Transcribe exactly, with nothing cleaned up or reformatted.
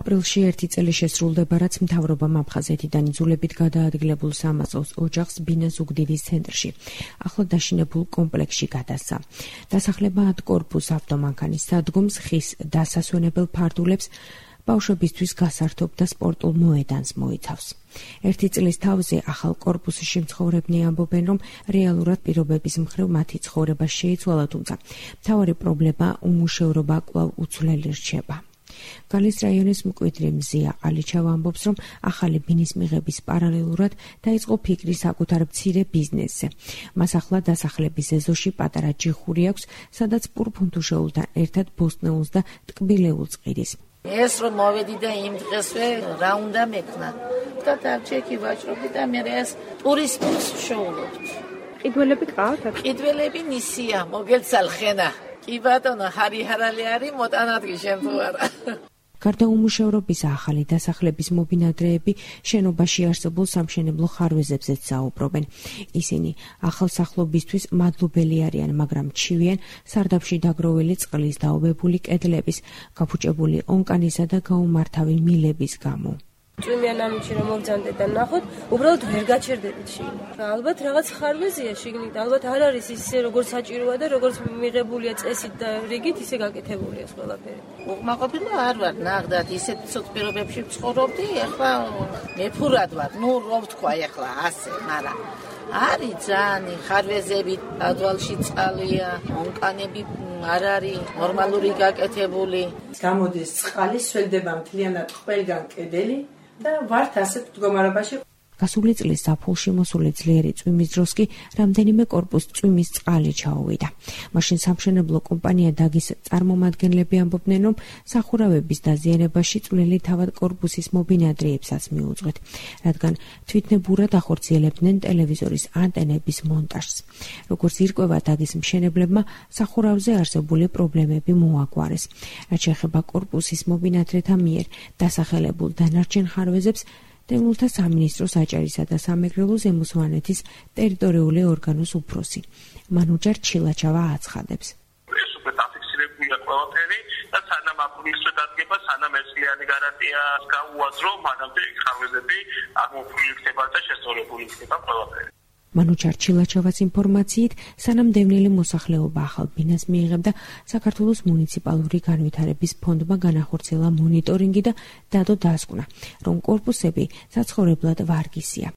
აპრილში ერთი წელი შესრულდება, რაც მთავრობამ აფხაზეთიდან იძულებით გადაადგილებულ სამასოს ოჯახს ბინა ზუგდიდის ცენტრში, ახლა დაშინებულ კომპლექსში გადასცა. დასახლება ათ კორპუს ავტომანქანის სადგომს ხის დასასვენებელ ფარდულებს ბავშვებისთვის გასართობ და სპორტულ მოედანს მოიცავს. ერთი წლის თავზე ახალ კორპუსში მცხოვრებნი ამბობენ, რომ რეალურად პირობების მხრივ მათი ცხოვრება შეიცვალა, თუმცა მთავარი პრობლემა უმუშევრობა კვლავ უცვლელი რჩება. გალის რაიონის მკვიდრი მზია ყალიჩავა ამბობს, რომ ახალი ბინის მიღების პარალელურად დაიწყო ფიქრი საკუთარ მცირე ბიზნესზე. მას ახლა დასახლების ეზოში პატარა ჯიხური აქვს, სადაც პურფუნთუშეულთან ერთად ბოსტნეულს და ტკბილეულს ყიდის. ეს რომ მოვედი და იმ დღესვე რა უნდა მექნა და დავჭექი ვაჭრობდი და მე ეს ტურიზმს ვშოულობთ. ყიდველები ყავთ? ყიდველები ნისია, მოგელცალხენა. კი ბატონო, ჰარი ჰარალი არის მოტანადგი შენ თუ არა. გარდა უმუშევრობისა, ახალი დასახლების მობინადრეები შენობაში არსებულ სამშენებლო ხარვეზებზეც საუბრობენ. ისინი ახალსახლობისთვის მადლობელი არიან, მაგრამ ჩივიან სარდაფში დაგროვილი წყლის, დაობებული კედლების, გაფუჭებული ონკანისა და გაუმართავი მილების გამო. წვიმიან ამიჩი რომ მოვძანდეთ და ნახოთ, უბრალოდ ვერ გაჩერდებით შიგნით. ალბათ რაღაც ხარვეზია შიგნით, ალბათ არ არის ისე როგორც საჭიროა და როგორც მიღებულია წესით და რიგით, ისე გაკეთებულია ყველაფერი. უკმაყოფილო არ ვარ, ნახდათ, ისეთ ცოტ პირობებში ვცხოვრობდი, ახლა მეფურად ვარ. ნუ რო ვთქვა ახლა ასე, მაგრამ არის ძალიან ხარვეზები, ადვალში წყალია, ონკანები არ არის ნორმალური გაკეთებული. გამოდის წყალი, სველდება მთლიანად ყველგან კედელი და ვართ ასეთ მდგომარეობაში. გასული წლის ზაფხულში მოსული ძლიერი წვიმის დროს კი რამდენიმე კორპუსს წვიმის წყალი ჩაუვიდა. მაშინ სამშენებლო კომპანია დაგის წარმომადგენლები ამბობდნენ, რომ სახურავების დაზიანებაში წვლილი თავად კორპუსის მობინადრეებსაც მიუძღვეთ, რადგან თვითნებურად ახორციელებდნენ ტელევიზორის ანტენების მონტაჟს. როგორც ირკვევა დაგის მშენებლებმა, სახურავზე არსებული პრობლემები მოაგვარეს. რაც შეეხება კორპუსის მობინადრეთა მიერ დასახელებულ დანარჩენ ხარვეზებს, დევნილთა სამინისტროს აჭარისა და სამეგრელოს ემუსვანეთის ტერიტორიული ორგანოს უფროსი მანუჯარ ჩილაჩავა აცხადებს. ეს უკვე დაფიქსირებულია ყველაფერი და სანამ აპრილისში დადგება, სანამ ერთიანი გარანტიას გაუაზრო, მანამდე ხარვეზები არ მოფრინდება და შესწორებული იქნება ყველაფერი. მანუჯარ ჩილაჩავას ინფორმაციით, სანამ დევნილი მოსახლეობა ახალ ბინას მიიღებდა, საქართველოს მუნიციპალური განვითარების ფონდმა განახორციელა მონიტორინგი და დადო დასკვნა, რომ კორპუსები საცხოვრებლად ვარგისია.